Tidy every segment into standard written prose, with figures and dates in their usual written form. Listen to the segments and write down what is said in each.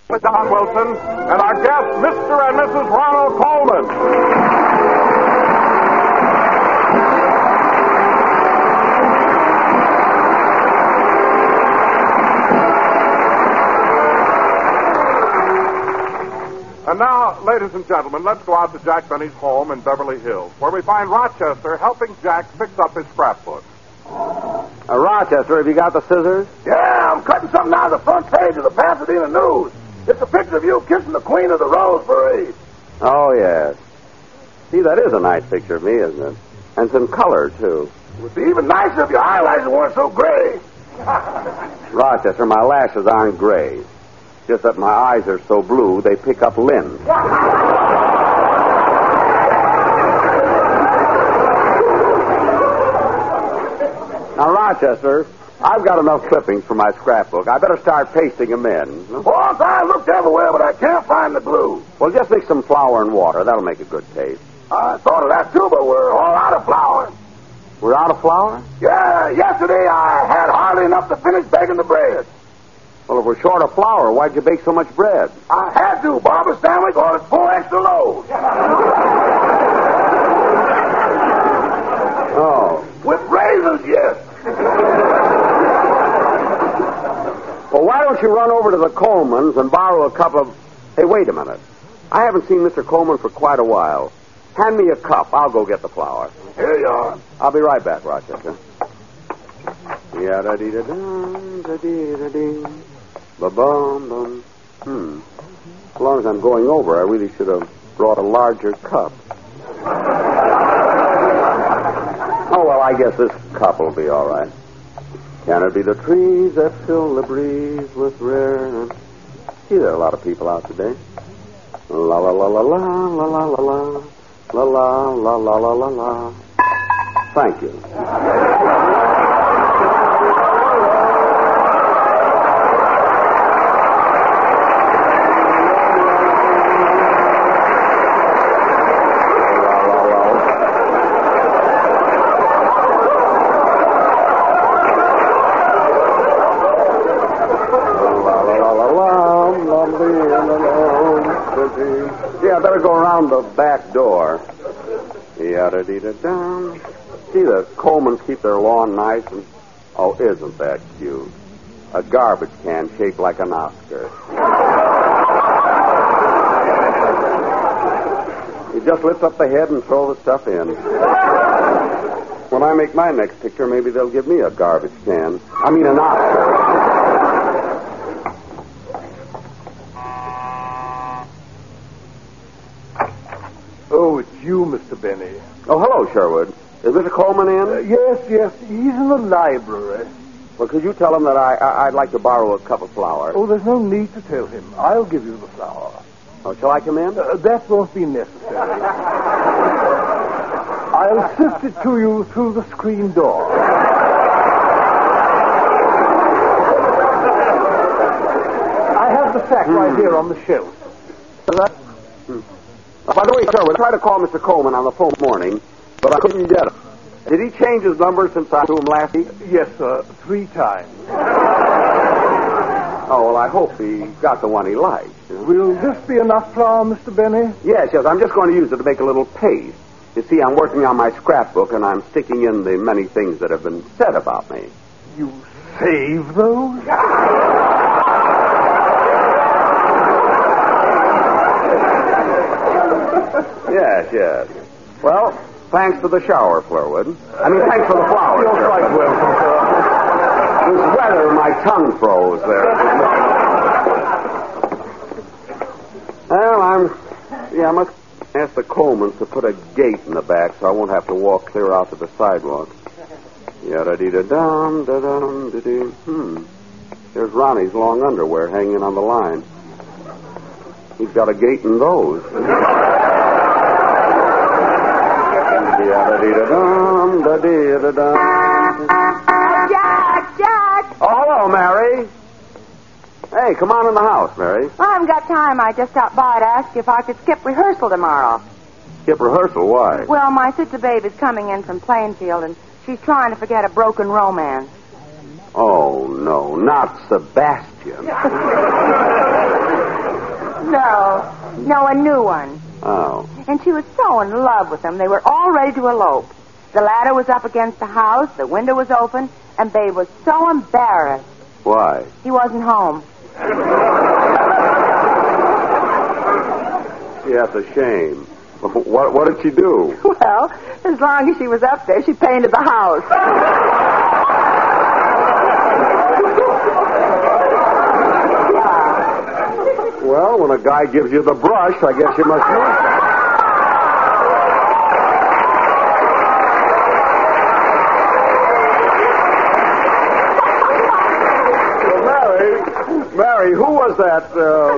with Don Wilson and our guests, Mr. and Mrs. Ronald Coleman. And now, ladies and gentlemen, let's go out to Jack Benny's home in Beverly Hills, where we find Rochester helping Jack fix up his scrapbook. Rochester, have you got the scissors? Yeah, I'm cutting something out of the front page of the Pasadena News. It's a picture of you kissing the Queen of the Rose Parade. Oh, yes. See, that is a nice picture of me, isn't it? And some color, too. It would be even nicer if your highlights weren't so gray. Rochester, my lashes aren't gray. Just that my eyes are so blue, they pick up Lynn. Now, Rochester, I've got enough clippings for my scrapbook. I better start pasting them in. Boss, I looked everywhere, but I can't find the glue. Well, just mix some flour and water. That'll make a good paste. I thought of that, too, but we're all out of flour. We're out of flour? Yeah, yesterday I had hardly enough to finish baking the bread. Well, if we're short of flour, why'd you bake so much bread? I had to. Barbara Stanwyck ordered 4 extra loaves. Oh. With raisins, yes. Well, why don't you run over to the Colemans and borrow a cup of... Hey, wait a minute. I haven't seen Mr. Coleman for quite a while. Hand me a cup. I'll go get the flour. Here you are. I'll be right back, Rochester. Ya-da-dee-da-dum, ba-bum-bum. As long as I'm going over, I really should have brought a larger cup. Oh, well, I guess this cup will be all right. Can it be the trees that fill the breeze with rare... See, there are a lot of people out today. La la la la la la la la la la la la la la la la. Thank you. Yeah, I better go around the back door. Yada-dee-da-dum. See, the Colemans keep their lawn nice and... Oh, isn't that cute? A garbage can shaped like an Oscar. You just lift up the head and throw the stuff in. When I make my next picture, maybe they'll give me a garbage can. I mean, an Oscar. Oh, it's you, Mr. Benny. Oh, hello, Sherwood. Is Mr. Coleman in? Yes. He's in the library. Well, could you tell him that I'd like to borrow a cup of flour? Oh, there's no need to tell him. I'll give you the flour. Oh, shall I come in? That won't be necessary. I'll sift it to you through the screen door. I have the sack right here on the shelf. By the way, Sherwood, I tried to call Mr. Coleman on the phone this morning, but I couldn't get him. Did he change his number since I to him last week? Yes, sir. 3 times. Oh, well, I hope he got the one he liked. Will this be enough flour, Mr. Benny? Yes. I'm just going to use it to make a little paste. You see, I'm working on my scrapbook, and I'm sticking in the many things that have been said about me. You save those? Yes. Well, thanks for the shower, Flurwood. I mean, thanks for the flowers. You're quite welcome, sir. This weather, my tongue froze there. Well, I must ask the Colemans to put a gate in the back so I won't have to walk clear out to the sidewalk. Yada-dee-da-dum, da-dum, da-dee. There's Ronnie's long underwear hanging on the line. He's got a gate in those. Da-dee-da-dum, da-dee-da-dum. Jack! Oh, hello, Mary. Hey, come on in the house, Mary. I haven't got time. I just stopped by to ask you if I could skip rehearsal tomorrow. Skip rehearsal? Why? Well, my sister babe is coming in from Plainfield, and she's trying to forget a broken romance. Oh, no, not Sebastian. No, a new one. Oh. And she was so in love with him, they were all ready to elope. The ladder was up against the house, the window was open, and Babe was so embarrassed. Why? He wasn't home. Gee, that's a shame. What did she do? Well, as long as she was up there, she painted the house. Well, when a guy gives you the brush, I guess you must use it. Mary, who was that?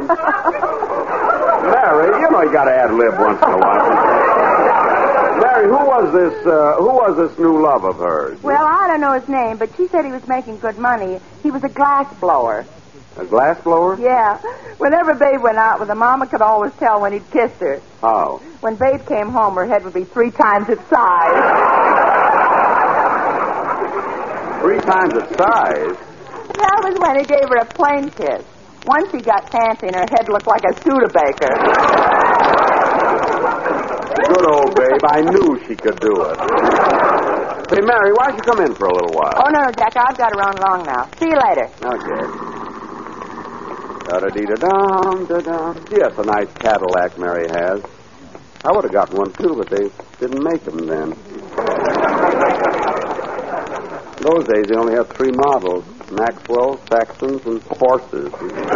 Mary, you know you got to ad-lib once in a while. Mary, who was this new love of hers? Well, I don't know his name, but she said he was making good money. He was a glass blower. A glass blower? Yeah. Whenever Babe went out with her, Mama could always tell when he'd kissed her. How? When Babe came home, her head would be 3 times its size. 3 times its size? That was when he gave her a plain kiss. Once he got fancy and her head looked like a Studebaker. Good old Babe. I knew she could do it. Hey, Mary, why don't you come in for a little while? Oh, no, Jack, I've got to run along now. See you later. Okay. Da-da-dee-da-dum, da-dum. Gee, that's a nice Cadillac Mary has. I would have gotten one, too, but they didn't make them then. Those days, they only had 3 models. Maxwell, Saxons, and horses.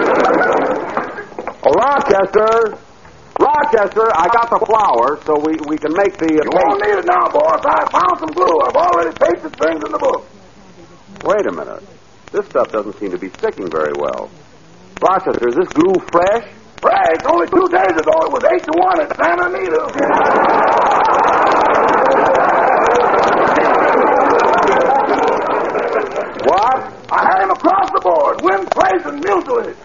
Oh, Rochester! Rochester, I got the flour so we can make the... You won't need it now, boss. I found some glue. I've already pasted strings in the book. Wait a minute. This stuff doesn't seem to be sticking very well. Rochester, is this glue fresh? Fresh? Only 2 days ago it was 8-1 at Santa Anita. What? I had him across the board. Win, place, and mutually.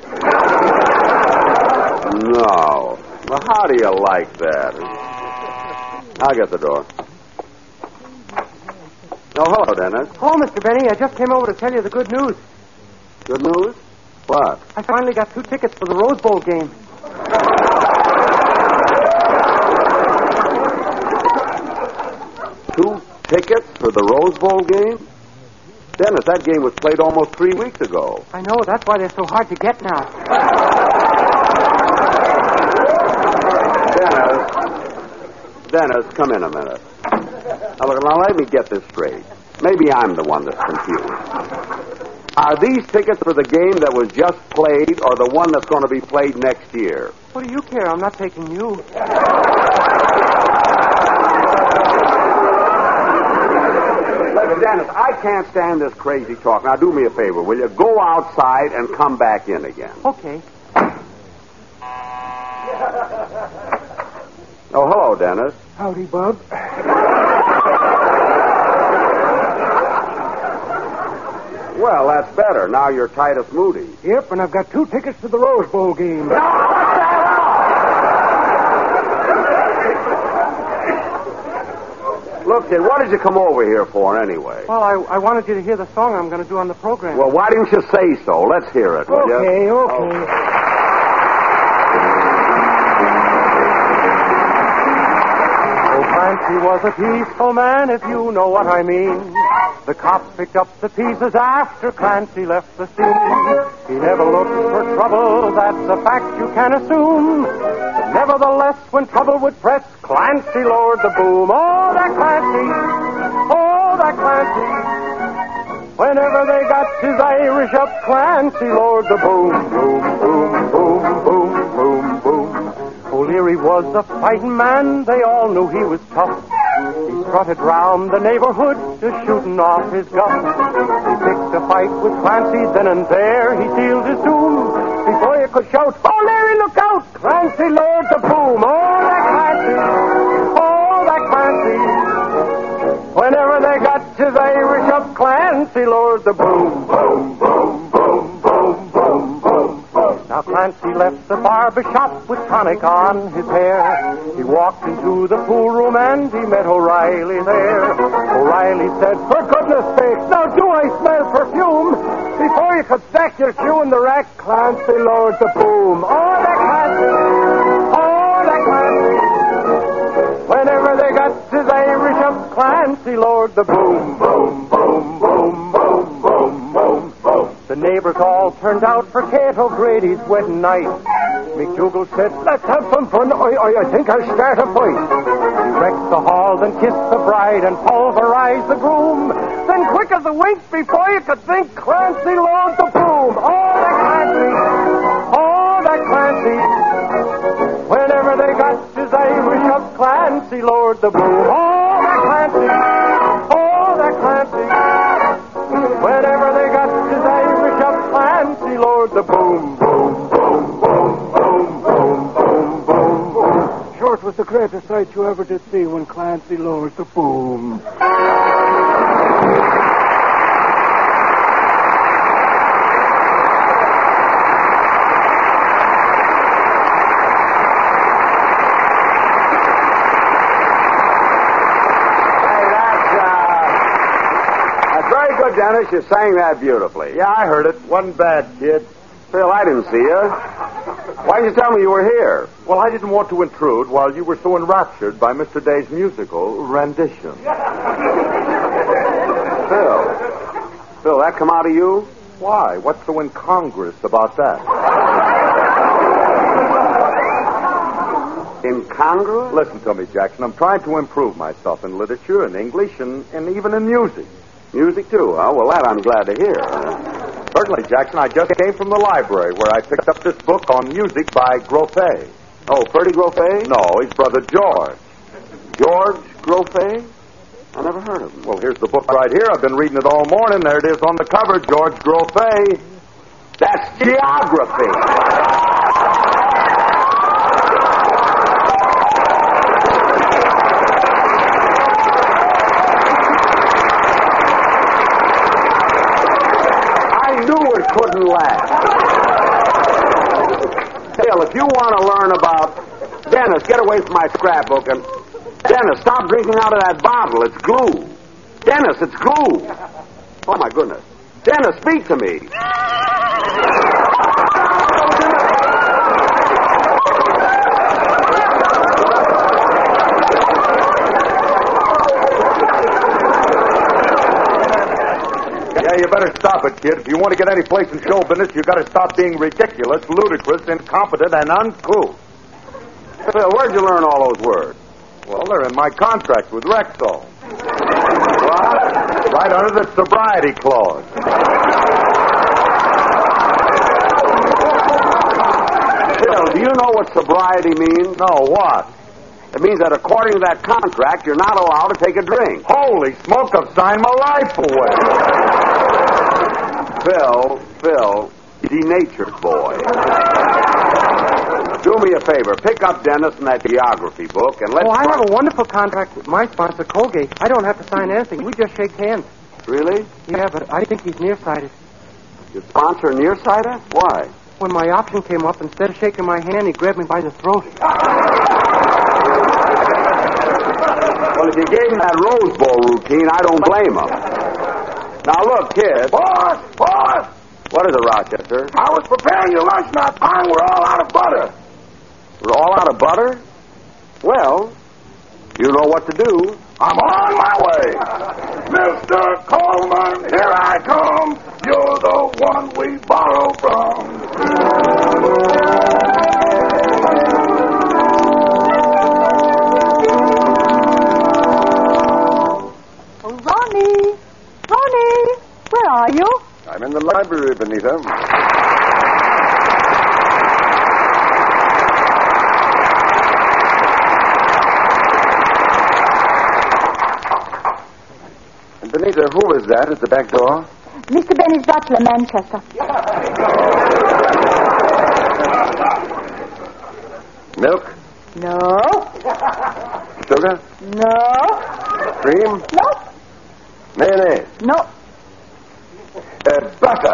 No. Well, how do you like that? I'll get the door. Oh, hello, Dennis. Oh, Mr. Benny, I just came over to tell you the good news. Good news? What? I finally got 2 tickets for the Rose Bowl game. 2 tickets for the Rose Bowl game? Dennis, that game was played almost 3 weeks ago. I know, that's why they're so hard to get now. Dennis, come in a minute. Now, let me get this straight. Maybe I'm the one that's confused. Are these tickets for the game that was just played or the one that's going to be played next year? What do you care? I'm not taking you. Look, Dennis, I can't stand this crazy talk. Now, do me a favor, will you? Go outside and come back in again. Okay. Oh, hello, Dennis. Howdy, Bub. Well, that's better. Now you're Titus Moody. Yep, and I've got 2 tickets to the Rose Bowl game. Look, kid, what did you come over here for anyway? Well, I wanted you to hear the song I'm going to do on the program. Well, why didn't you say so? Let's hear it, will you? Okay. Clancy was a peaceful man, if you know what I mean. The cops picked up the pieces after Clancy left the scene. He never looked for trouble, that's a fact you can assume. But nevertheless, when trouble would press, Clancy lowered the boom. Oh, that Clancy! Oh, that Clancy! Whenever they got his Irish up, Clancy lowered the boom. Boom, boom, boom, boom, boom, boom. O'Leary was a fighting man, they all knew he was tough. He strutted round the neighborhood, just shooting off his gun. He picked a fight with Clancy, then and there he sealed his doom. Before you could shout, "O'Leary, look out!" Clancy lowered the boom. Oh, that Clancy! Oh, that Clancy! Whenever they got his Irish up, Clancy lowered the boom. Boom, boom, boom, boom, boom, boom. Now Clancy left the barber shop with tonic on his hair. He walked into the pool room and he met O'Reilly there. O'Reilly said, "For goodness sake, now do I smell perfume?" Before you could stack your shoe in the rack, Clancy lowered the boom. Oh, that Clancy! Oh, Lord, the boom, boom, boom, boom, boom, boom, boom, boom. The neighbors all turned out for Kate O'Grady's wedding night. McDougal said, let's have some fun. I think I'll start a fight. He wrecked the hall, then kissed the bride and pulverized the groom. Then quick as a wink, before you could think, Clancy loads the boom. Oh, that Clancy. Whenever they got his Irish up, Clancy lowered the boom. Oh, that Clancy. Whenever they got his Irish up, Clancy lowered the boom. Boom, boom, boom, boom, boom, boom, boom, boom. Sure, it was the greatest sight you ever did see when Clancy lowered the boom. Dennis, you sang that beautifully. Yeah, I heard it. Wasn't bad, kid. Phil, I didn't see you. Why didn't you tell me you were here? Well, I didn't want to intrude while you were so enraptured by Mr. Day's musical rendition. Phil, that come out of you? Why? What's so incongruous about that? Incongruous? Listen to me, Jackson. I'm trying to improve myself in literature and English and even in music. Music, too, huh? Well, that I'm glad to hear. Certainly, Jackson. I just came from the library where I picked up this book on music by Grofé. Oh, Ferdy Grofé? No, his brother George. George Grofé? I never heard of him. Well, here's the book right here. I've been reading it all morning. There it is on the cover, George Grofé. That's geography. Couldn't laugh. Phil, if you want to learn about... Dennis, get away from my scrapbook and... Dennis, stop drinking out of that bottle. It's glue. Dennis, it's glue. Oh, my goodness. Dennis, speak to me. You better stop it, kid. If you want to get any place in show business, you got to stop being ridiculous, ludicrous, incompetent, and uncouth. Phil, where'd you learn all those words? Well, they're in my contract with Rexall. What? Right under the sobriety clause. Phil, do you know what sobriety means? No, what? It means that according to that contract, you're not allowed to take a drink. Holy smoke, I've signed my life away. Phil, denatured boy. Do me a favor. Pick up Dennis and that geography book and let's... Oh, I have a wonderful contract with my sponsor, Colgate. I don't have to sign anything. We just shake hands. Really? Yeah, but I think he's nearsighted. Your sponsor nearsighted? Why? When my option came up, instead of shaking my hand, he grabbed me by the throat. Well, if you gave him that Rose Bowl routine, I don't blame him. Now, look, kid. Boss! What is it, Rochester? I was preparing your lunch and I find we're all out of butter. We're all out of butter? Well, you know what to do. I'm on my way. Mr. Coleman, here I come. You're the one we borrow from. Ronnie, where are you? I'm in the library, Benita. And Benita, who is that at the back door? Mr. Benny's butler, Manchester. Milk? No. Sugar? No. Cream? No. Mayonnaise? No. Butter?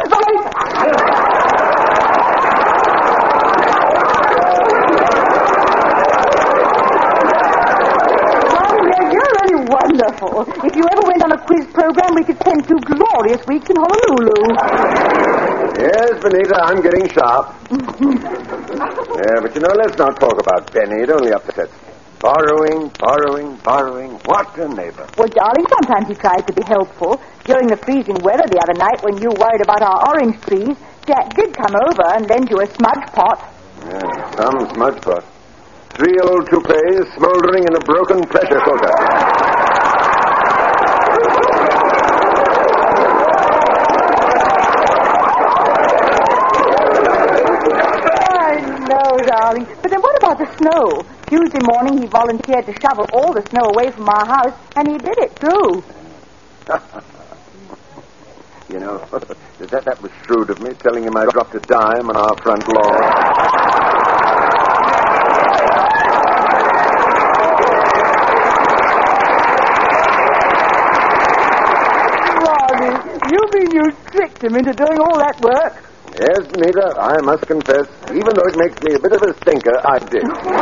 You're really wonderful. If you ever went on a quiz program, we could spend 2 glorious weeks in Honolulu. Yes, Benita, I'm getting sharp. Yeah, but let's not talk about Benny. It only upsets me. Borrowing. What a neighbor. Well, darling, sometimes he tries to be helpful. During the freezing weather the other night when you worried about our orange trees, Jack did come over and lend you a smudge pot. Yeah, some smudge pot. 3 old toupees smoldering in a broken pressure cooker. Darling. But then what about the snow? Tuesday morning he volunteered to shovel all the snow away from our house, and he did it, too. You know, that was shrewd of me, telling him I dropped a dime on our front lawn. Ronnie, you mean you tricked him into doing all that work? Yes, Nita, I must confess, even though it makes me a bit of a stinker, I did.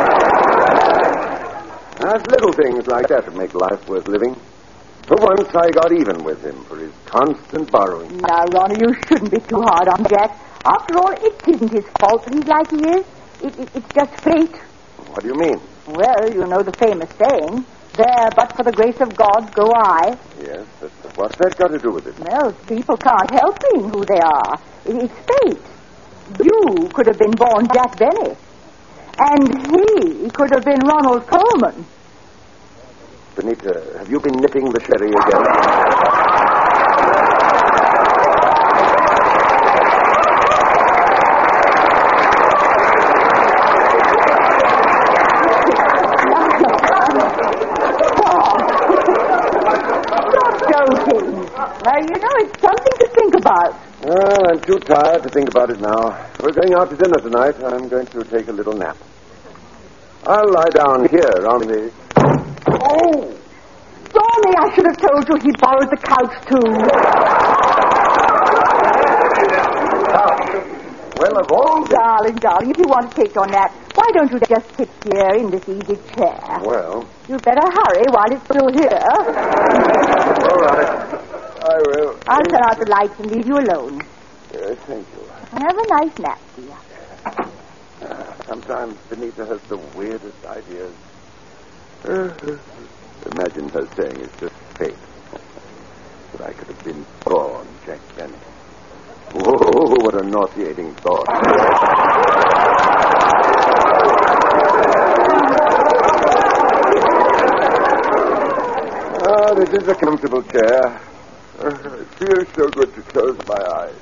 There's little things like that that make life worth living. For once, I got even with him for his constant borrowing. Now, Ronnie, you shouldn't be too hard on Jack. After all, it isn't his fault that he's like he is. It's just fate. What do you mean? Well, you know the famous saying, there but for the grace of God go I. Yes, but what's that got to do with it? Well, people can't help being who they are. It's fate. You could have been born Jack Benny. And he could have been Ronald Coleman. Benita, have you been nipping the sherry again? Now, you know, it's something to think about. Well, I'm too tired to think about it now. We're going out to dinner tonight. I'm going to take a little nap. I'll lie down here on the... Oh! Donnie, I should have told you he borrowed the couch, too. Well, of all... Darling, if you want to take your nap, why don't you just sit here in this easy chair? Well... You'd better hurry while it's still here. All right. I will. I'll turn out the lights and leave you alone. Yes, thank you. Have a nice nap, dear. Sometimes Benita has the weirdest ideas. Imagine her saying it's just fate. That I could have been born Jack Benny. Whoa, what a nauseating thought. Oh, this is a comfortable chair. It feels so good to close my eyes.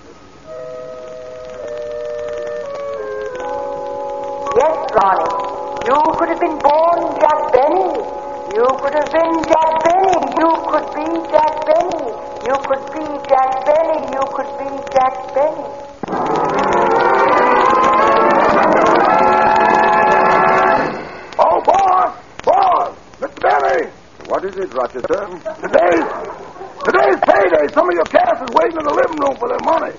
Yes, Ronnie. You could have been born Jack Benny. You could have been Jack Benny. You could be Jack Benny. You could be Jack Benny. You could be Jack Benny. Oh, boss! Mr. Benny! What is it, Rochester? Today's payday. Some of your cast is waiting in the living room for their money.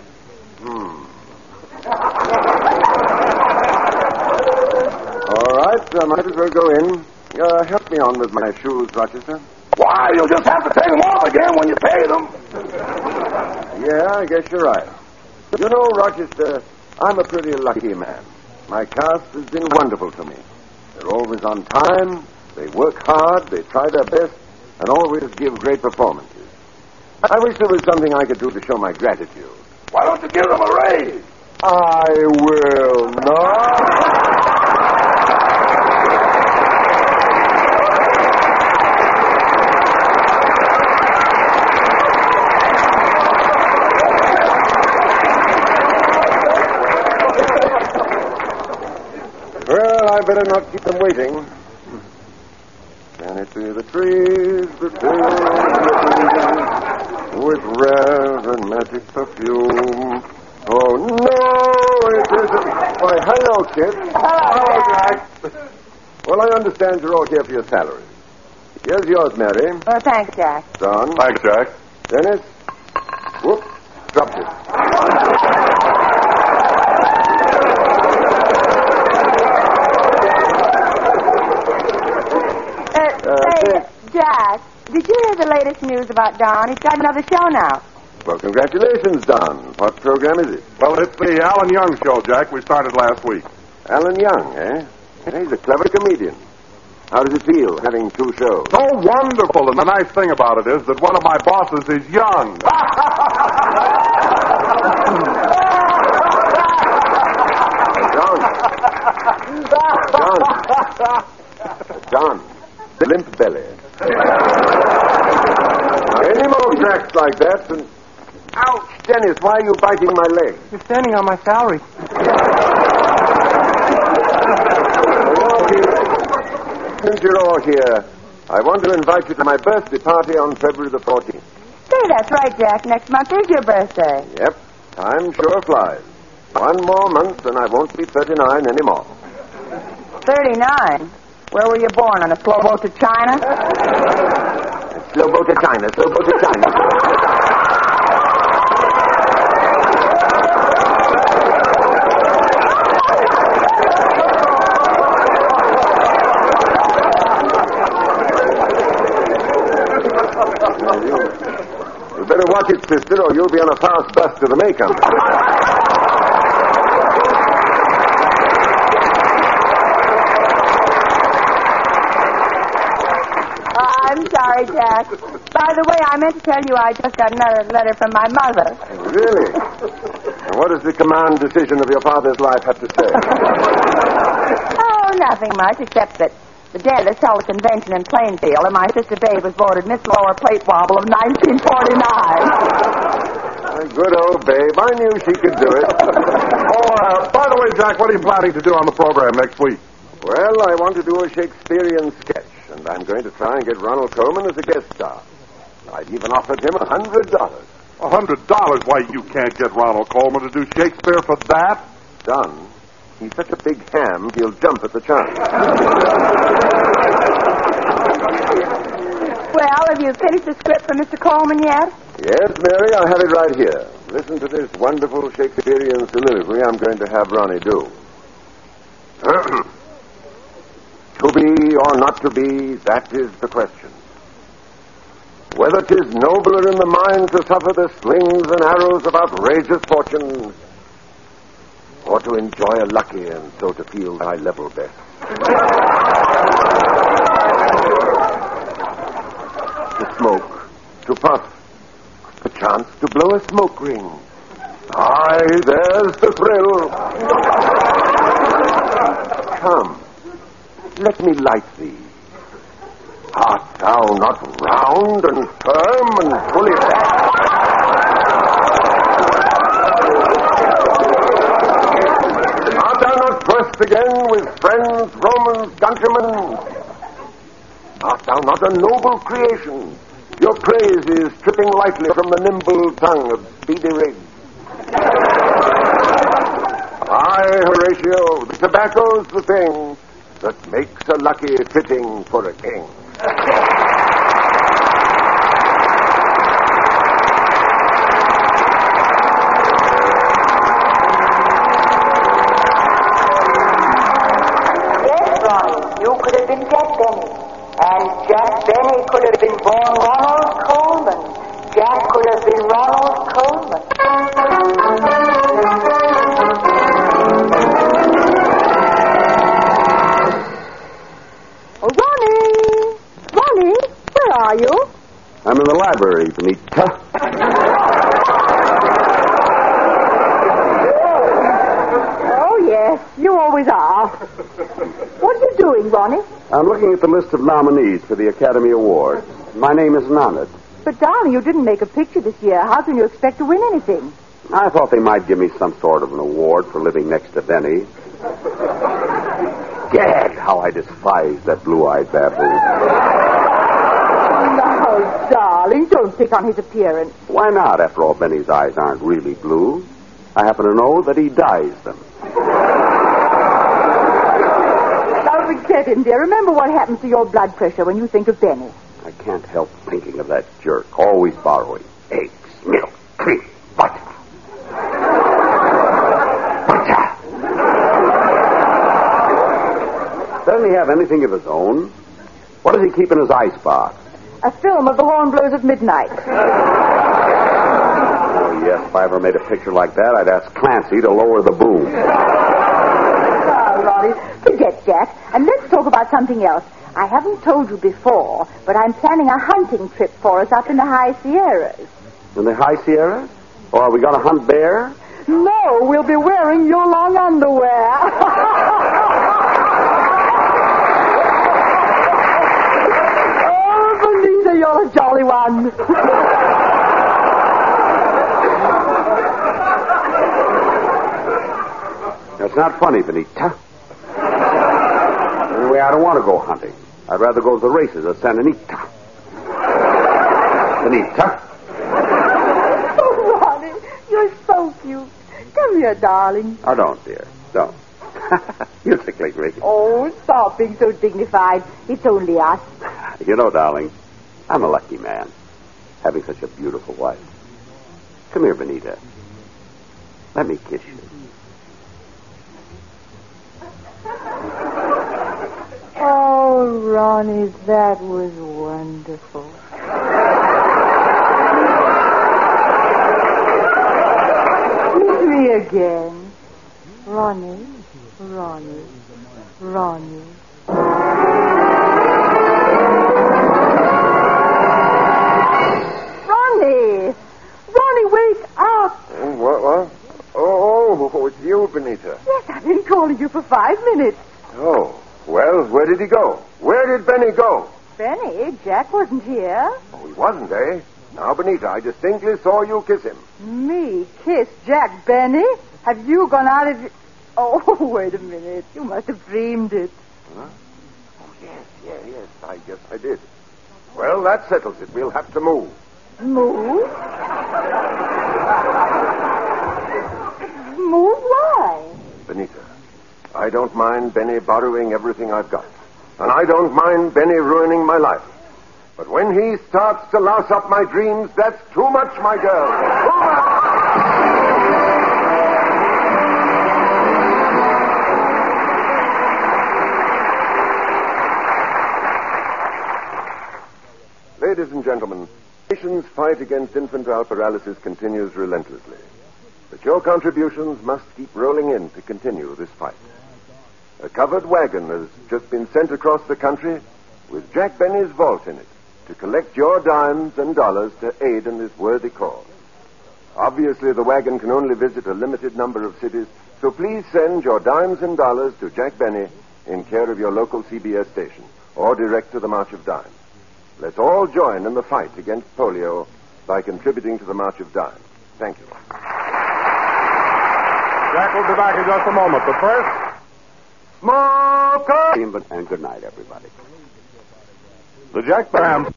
All right, I might as well go in. Help me on with my shoes, Rochester. Why, you'll just have to take them off again when you pay them. Yeah, I guess you're right. You know, Rochester, I'm a pretty lucky man. My cast has been wonderful to me. They're always on time, they work hard, they try their best, and always give great performances. I wish there was something I could do to show my gratitude. Why don't you give them a raise? I will not. Well, I better not keep them waiting. Can it be the trees, the trees, with rare and magic perfume? Oh, no, it isn't. Why, hello, kid. Hello, Jack. Well, I understand you're all here for your salary. Here's yours, Mary. Oh, thanks, Jack. Don. Thanks, Jack. Dennis. Whoop. Dropped it. Say, Jack, did you hear the latest news about Don? He's got another show now. Well, congratulations, Don. What program is it? Well, it's the Alan Young show, Jack. We started last week. Alan Young, eh? He's a clever comedian. How does it feel, having 2 shows? So wonderful, and the nice thing about it is that one of my bosses is young. John, limp belly. Any more cracks like that, and... Ouch, Dennis, why are you biting my leg? You're standing on my salary. Since you're all here, I want to invite you to my birthday party on February the 14th. Say, that's right, Jack. Next month is your birthday. Yep, time sure flies. 1 more month and I won't be 39 anymore. 39? Where were you born? On a slow boat to China? Slow boat to China, slow boat to China. You better watch it, sister, or you'll be on a fast bus to the Maycomb. I'm sorry, Jack. By the way, I meant to tell you I just got another letter from my mother. Really? And what does the command decision of your father's life have to say? Oh, nothing much, except that the day of the Celtic Convention in Plainfield, and my sister Babe was voted Miss Lower Plate Wobble of 1949. Good old Babe. I knew she could do it. By the way, Jack, what are you planning to do on the program next week? Well, I want to do a Shakespearean sketch, and I'm going to try and get Ronald Coleman as a guest star. I've even offered him $100. $100? Why, you can't get Ronald Coleman to do Shakespeare for that. Don, he's such a big ham, he'll jump at the chance. Well, have you finished the script for Mr. Coleman yet? Yes, Mary, I have it right here. Listen to this wonderful Shakespearean soliloquy I'm going to have Ronnie do. To be or not to be, that is the question. Whether 'tis nobler in the mind to suffer the slings and arrows of outrageous fortune, or to enjoy a lucky and so to feel thy level best. To smoke, to puff, perchance to blow a smoke ring. Aye, there's the thrill. Come, let me light thee. Art thou not round and firm and fully fat? Art thou not first again with friends, Romans, countrymen? Art thou not a noble creation? Your praise is tripping lightly from the nimble tongue of speedy Riggs. Aye, Horatio, the tobacco's the thing that makes a lucky fitting for a king. Yes, Ronnie, you could have been Jack Benny. And Jack Benny could have been born Ronald Coleman. Jack could have been Ronald Coleman. Oh, Ronnie, where are you? I'm in the library, Benita. Oh, yes, you always are. What are you doing, Ronnie? I'm looking at the list of nominees for the Academy Award. My name isn't on it. But, darling, you didn't make a picture this year. How can you expect to win anything? I thought they might give me some sort of an award for living next to Benny. Gad, how I despise that blue-eyed baboon. No, darling, don't pick on his appearance. Why not? After all, Benny's eyes aren't really blue. I happen to know that he dyes them. Now, forget him, dear. Remember what happens to your blood pressure when you think of Benny. I can't help thinking of that jerk, always borrowing eggs, milk, cream, butter. Butter! Doesn't he have anything of his own? What does he keep in his icebox? A film of The Horn Blows at Midnight. Oh, yes, if I ever made a picture like that, I'd ask Clancy to lower the boom. Oh, Ronnie, forget Jack, and let's talk about about something else. I haven't told you before, but I'm planning a hunting trip for us up in the High Sierras. In the High Sierras? Or are we going to hunt bear? No, we'll be wearing your long underwear. Oh, Benita, you're a jolly one. That's not funny, Benita. Anyway, I don't want to go hunting. I'd rather go to the races at Santa Anita. Benita? Oh, Ronnie, you're so cute. Come here, darling. Oh, don't, dear. Don't. You're tickling me. Oh, stop being so dignified. It's only us. You know, darling, I'm a lucky man, having such a beautiful wife. Come here, Benita. Let me kiss you. Oh, Ronnie, that was wonderful. Kiss me again. Ronnie, Ronnie, Ronnie. Ronnie! Ronnie, wake up! What? Oh, it's you, Benita. Yes, I've been calling you for 5 minutes. Oh, well, where did he go? Where did Benny go? Benny, Jack wasn't here. Oh, he wasn't, eh? Now, Benita, I distinctly saw you kiss him. Me kiss Jack Benny? Have you gone out of... Oh, wait a minute. You must have dreamed it. Huh? Oh, yes. I guess I did. Well, that settles it. We'll have to move. Move? Move why? Benita, I don't mind Benny borrowing everything I've got. And I don't mind Benny ruining my life. But when he starts to louse up my dreams, that's too much, my girl. Too much! Ladies and gentlemen, the nation's fight against infantile paralysis continues relentlessly. But your contributions must keep rolling in to continue this fight. A covered wagon has just been sent across the country with Jack Benny's vault in it to collect your dimes and dollars to aid in this worthy cause. Obviously, the wagon can only visit a limited number of cities, so please send your dimes and dollars to Jack Benny in care of your local CBS station or direct to the March of Dimes. Let's all join in the fight against polio by contributing to the March of Dimes. Thank you. Jack will be back in just a moment, but first... Smoker! And good night, everybody. The Jack Benny...